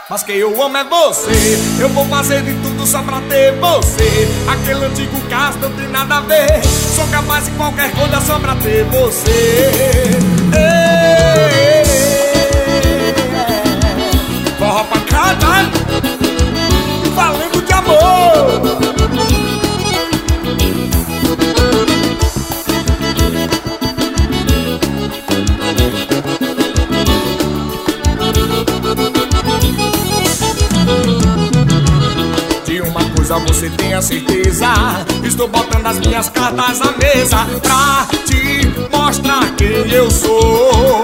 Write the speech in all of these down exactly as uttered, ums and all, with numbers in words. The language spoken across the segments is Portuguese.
Mas quem eu amo é você. Eu vou fazer de tudo só pra ter você. Aquele antigo caso não tem nada a ver. Sou capaz de qualquer coisa só pra ter você. Ei, forró pra casa, falando de amor. De uma coisa você tenha certeza, estou botando as minhas cartas na mesa pra te mostrar quem eu sou.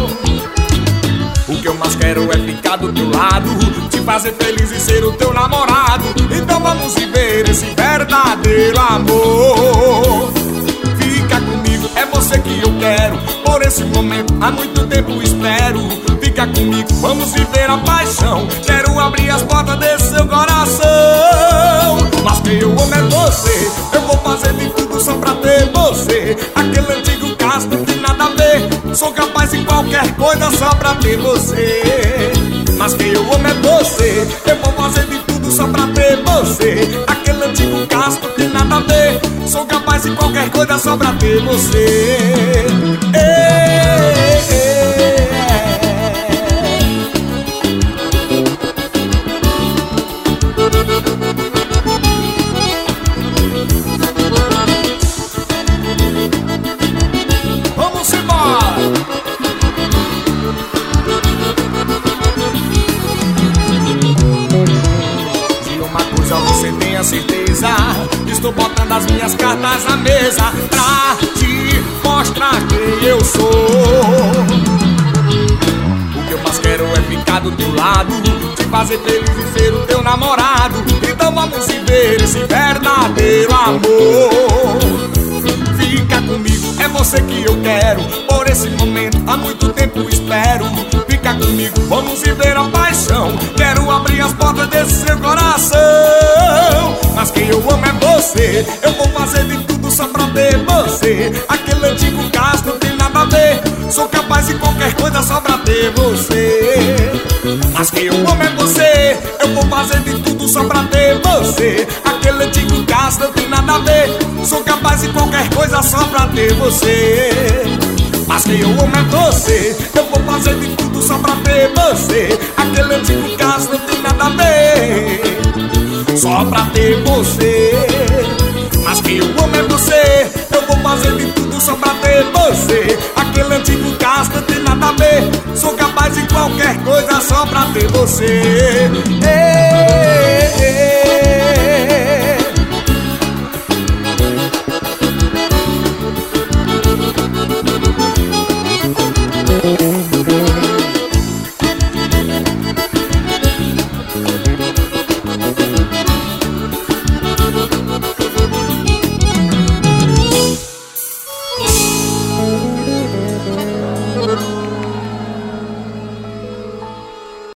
O que eu mais quero é ficar do teu lado, te fazer feliz e ser o teu namorado. Então vamos viver esse verdadeiro amor. Fica comigo, é você que eu quero. Por esse momento, há muito tempo espero. Fica comigo, vamos viver a paixão. Quero abrir as portas desse seu coração. Mas quem eu amo é você. Eu vou fazer de tudo só pra ter você. Aquele antigo caso não tem nada a ver. Sou capaz de qualquer coisa só pra ter você. Mas quem eu amo é você. Eu vou fazer de tudo só pra ter você. Aquele antigo caso não tem nada a ver. Sou capaz de qualquer coisa só pra ter você. Ei, ei, vamos embora! De uma coisa você tenha certeza, estou botando as minhas cartas na mesa pra te mostrar quem eu sou. O que eu mais quero é ficar do teu lado, te fazer feliz e ser o teu namorado. Então vamos viver esse verdadeiro amor. Fica comigo, é você que eu quero. Por esse momento, há muito tempo espero. Fica comigo, vamos viver a paixão. Quero abrir as portas desse seu coração. Mas quem eu amo é você. Eu vou fazer de tudo só pra ter você. Aquele antigo caso não tem nada a ver. Sou capaz de qualquer coisa só pra ter você. Mas quem eu amo é você. Eu vou fazer de tudo só pra ter você. Aquele antigo caso não tem nada a ver. Sou capaz de qualquer coisa só pra ter você. Mas quem eu amo é você. Eu vou fazer de tudo só pra ter você. Aquele antigo caso não tem nada a ver. Só pra ter você. Mas quem eu amo é você. Eu vou fazer de tudo só pra ter você. Aquele antigo caso não tem nada a ver. Sou capaz de qualquer coisa só pra ter você. Ei.